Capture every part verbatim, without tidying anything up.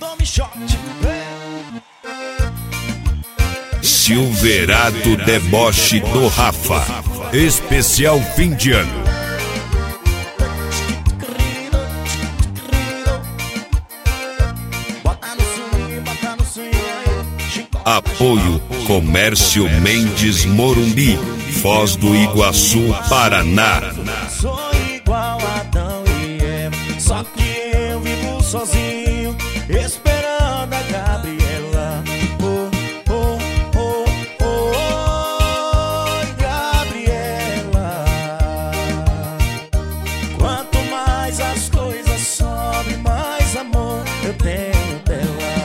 tome shot. Silverado Deboche do Rafa. Especial fim de ano. Apoio Comércio Mendes Morumbi, Foz do Iguaçu, Paraná. Sou igual a Adão e Eva, só que eu vivo sozinho, esperando a Gabriela. Oh, oh, oh, oh, oh, Gabriela. Quanto mais as coisas sobem, mais amor eu tenho dela.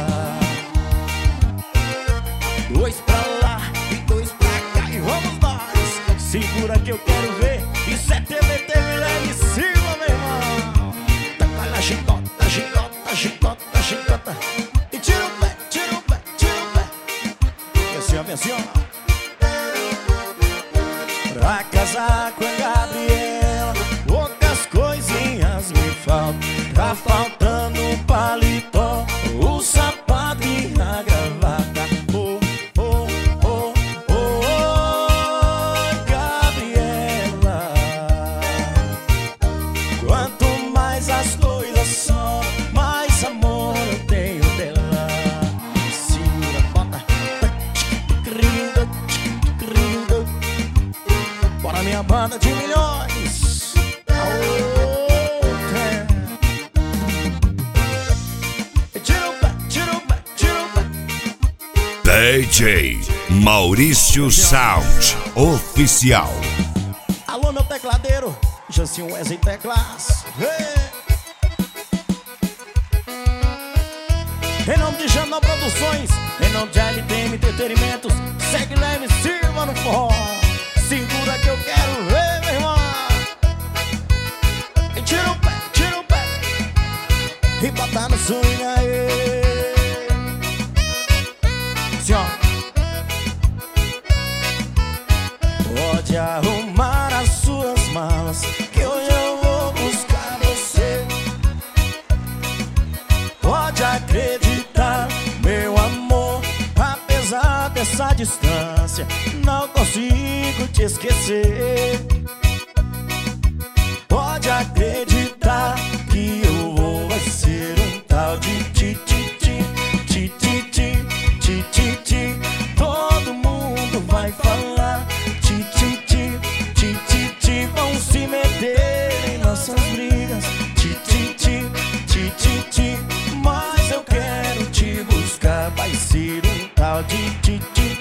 Dois pra lá e dois pra cá e vamos nós. Segura que eu quero ver. Isso é T V T Guilherme Silva, meu irmão. Taca na chicota, chicota, chicota, chicota. E tira o pé, tira o pé, tira o pé. Vem assim, ó, vem assim, ó. Pra casar com a Gabriela, poucas coisinhas me faltam. Tá faltando um paletó, o sapato e a gravata. As coisas só, mais amor eu tenho dela. Segura, bota. Bora minha banda de milhões. Tira o pé, tira o pé, tira o pé. D J Maurício Sound Oficial. Alô, meu tecladeiro, Jancinho Wesley Teclas. Hey. Em nome de Janão Produções, em nome de L T M Entretenimentos, segue Guilherme Silva no forró. Segura que eu quero ver, meu irmão. E tira o pé, tira o pé e bota no swing aí. Assim, ó. Pode arrumar as suas malas, que hoje eu vou buscar você. Pode acreditar, meu amor, apesar dessa distância, não consigo te esquecer. Pode acreditar que eu vou vai ser um tal de ti, ti, ti, ti, ti, ti, ti, ti, ti. Todo mundo vai falar ti, ti, ti, ti, ti, ti. Vão se meter em nossas brigas, ti, ti, ti, ti, ti, ti. Mas eu quero te buscar, vai ser um tal de ti, ti.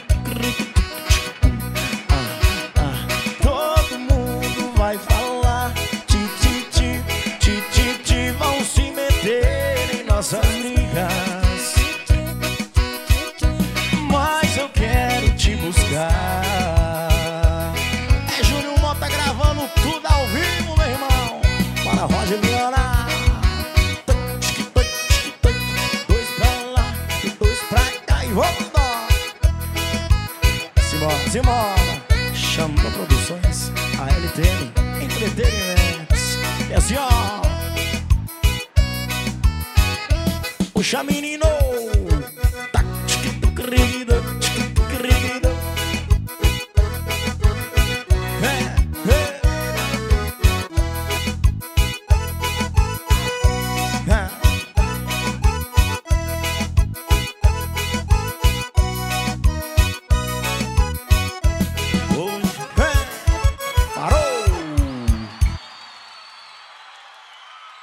Ah, ah. Todo mundo vai falar ti, ti, ti, ti, ti, ti. Vão se meter em nossas brigas, mas eu quero te buscar. É Júnior Mota gravando tudo ao vivo, meu irmão. Para Roger Viola. Vamos lá. Simbora, simbora. Chama Produções, a L T M Entretenimentos. E assim, ó. Puxa, menino. Tá, querido.